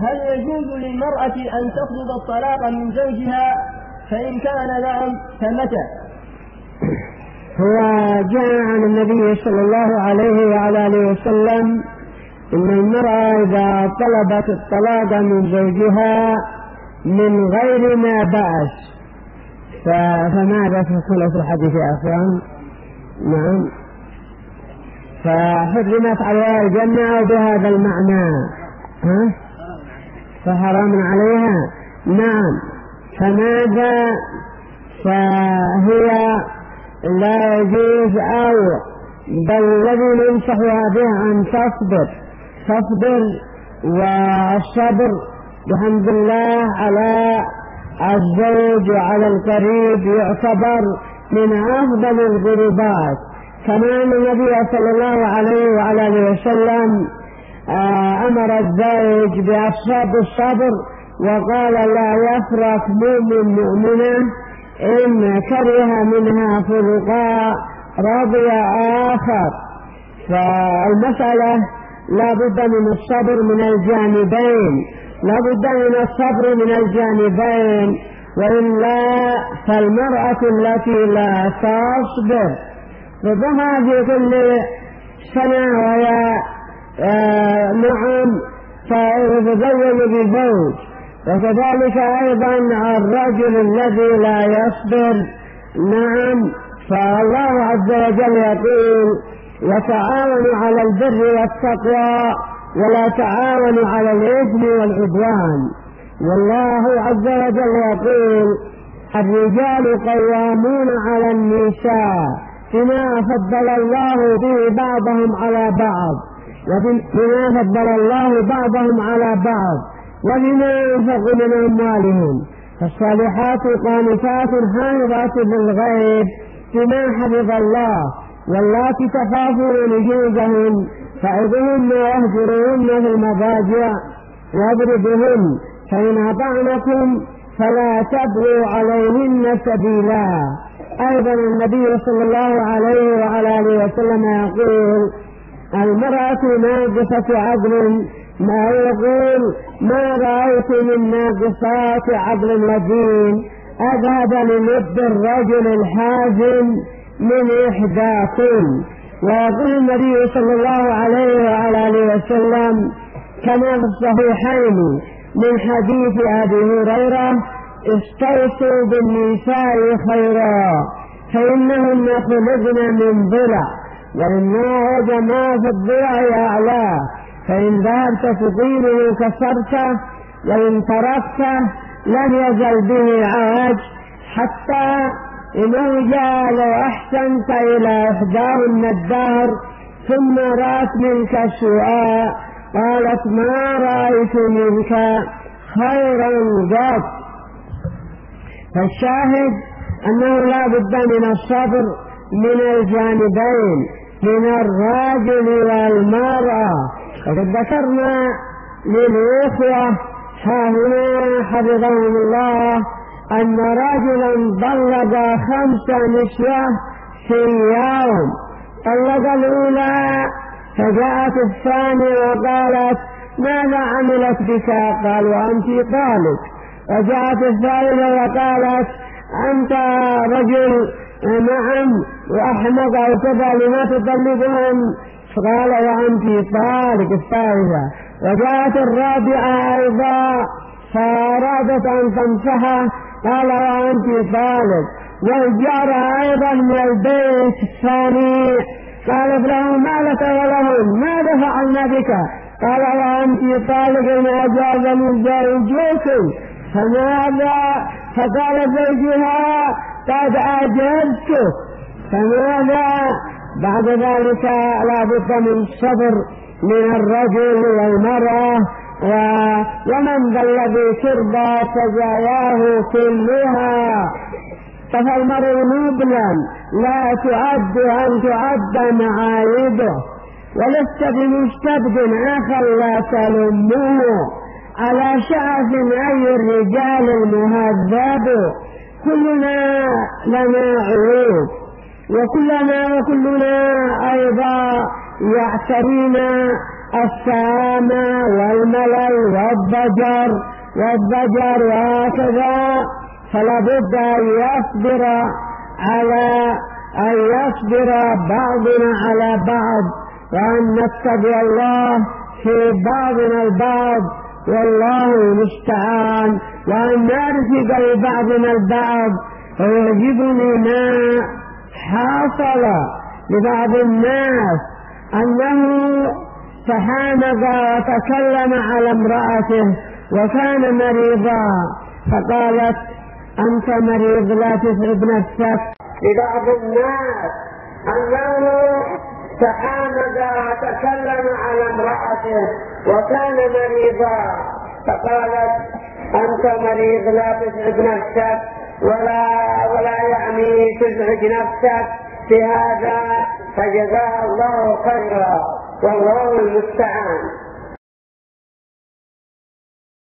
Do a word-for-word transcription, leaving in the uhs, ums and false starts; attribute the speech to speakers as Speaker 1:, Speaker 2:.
Speaker 1: هل يجوز للمرأة أن تطلب الطلاق من زوجها؟ فإن كان نعم فمتى؟
Speaker 2: هو جاء عن النبي صلى الله عليه وعلى آله وسلم إن المرأة إذا طلبت الطلاق من زوجها من غير ما بأس فماذا تقول في الحديث يا أخوان؟ نعم، فحرمت عليها الجنة أو بهذا المعنى ها؟ فحرام عليها. نعم، فماذا؟ فهي لا يجوز أو بل الذي ننصحها به أن تصبر تصبر والصبر بحمد الله على الزوج وعلى القريب يعتبر من أفضل القربات. كما أن النبي صلى الله عليه وعلى آله وسلم أمر الزوج بأصحاب الصبر وقال لا يفرق مؤمن مؤمنة إن كره منها خلقا رضي آخر. فالمسألة لا بد من الصبر من الجانبين، لا بد من الصبر من الجانبين، وإلا فالمرأة التي لا تصبر ربما في كل سنة وهي آه نعم تتزوج بزوج. وكذلك أيضا الرجل الذي لا يصبر نعم، فالله عز وجل يقول وتعاونوا على البر والتقوى ولا تعاونوا على الإثم والعدوان. والله عز وجل يقول الرجال قوامون على النساء بما فضل الله به بعضهم على بعض وبما فضل الله بعضهم على بعض وبما ينفقوا من أموالهم. فالصالحات قانتات حافظات للغيب بما حفظ الله، واللاتي تخافون نشوزهن فعظوهن واهجروهن في المضاجع واضربوهن، فإن أطعنكم فلا تبغوا عليهن سبيلا. أيضا النبي صلى الله عليه وعلى آله وسلم يقول المرأة ناقصة عقل، ما يقول ما رأيت من ناقصات عقل ودين أذهب للب الرجل الحازم من إحداكم. ويقول النبي صلى الله عليه وعلى آله وسلم كما في الصحيحين من حديث أبي هريرة استوصوا بالنساء خيرا فإنهن خلقن من ضلع وإنه جماع في الضلع أعلاه، فإن ذهبت تطيله كسرته وإن تركته لم يزل به عاج، حتى إنه جاء لو أحسنت إلى إحداهن الدهر ثم رأت منك سوءا قالت ما رأيت منك خيرا قط. فالشاهد أنه لا بد من الصبر من الجانبين من الراجل والمرأة. وقد ذكرنا للإخوة هاهنا حفظهم الله أن رجلا طلق خمس نسوة في يوم، طلق الأولى فجاءت الثانية وقالت ماذا عملت بك؟ قال وأنت طالق. وجاءت الثالثة وقالت أنت رجل نعم وأحمق أو كذا لما تطلقهم؟ قال وأنت طالق الثالثة. وجاءت الرابعة أيضا فأرادت أن تمسحه قال وأنت طالق. والجارة أيضا من البيت الثاني قالت له ما لك ولهم ماذا فعلنا بك؟ قال وأنت طالق إن أجاز من زوجك. فماذا؟ فقال زوجها قد أجزتك. فماذا؟ بعد ذلك لا بد من الصبر من الرجل والمرأة، ومن ذا الذي ترضى سجاياه كلها. فالمرء نبلا لا تعد أن تعد معايبه، ولست بمستبد آخر لا تلمه على شعث أي الرجال المهذب. كلنا لنا عيوب وكلنا وكلنا أيضا يعترينا السامة والملل والضجر والضجر وهكذا، فلا بد أن يصبر على أن يصبر بعضنا على بعض، وأن نتبع الله في بعضنا البعض والله المستعان، وأن نرفق لبعضنا البعض. ويعجبني ما حصل لبعض الناس أنه تحامق وتكلم على امرأته وكان مريضا، فقالت أنت مريض لا تتعب نفسك. لبعض الناس أنه تحامق وتكلم على امرأته وكان مريضا، فقالت أنت مريض لا تتعب نفسك، ولا ولا يعني تزعج نفسك بهذا، فجزاها الله خيرا والله المستعان.